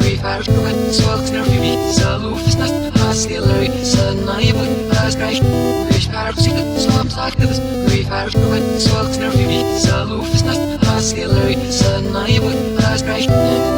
Verstehen, sorgt nur für mich, so Luft ist nass, Haskellary, Sanaiwood, Asgreich, ich verzichte, so am Tag, das verstehen, sorgt nur für mich, so Luft ist nass, Haskellary, Sanaiwood, Asgreich.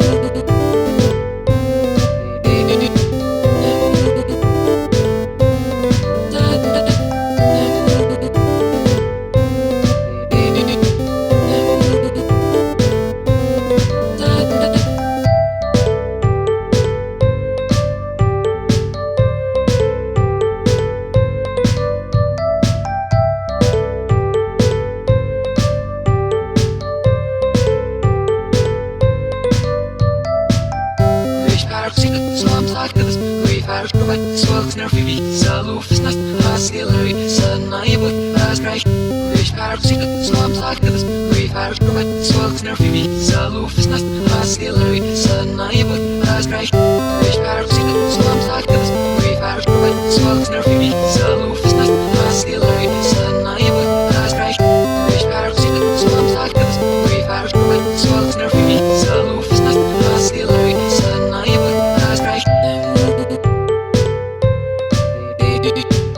Sorgt nur für mich, so Luft ist nass, Haskellary, Sanaiwood, Asgreich. Ich verzichte, so am Tag, das verstehen, sorgt nur für mich, so Luft ist nass, Haskellary, Sanaiwood, Asgreich. Ich verzichte, so am Tag, das verstehen, sorgt nur für mich, so Luft ist nass, Haskellary, Sanaiwood, Asgreich. Ich verzichte, so am Tag, das verstehen, sorgt nur für mich, so Luft ist nass, Haskellary, Sanaiwood, Asgreich.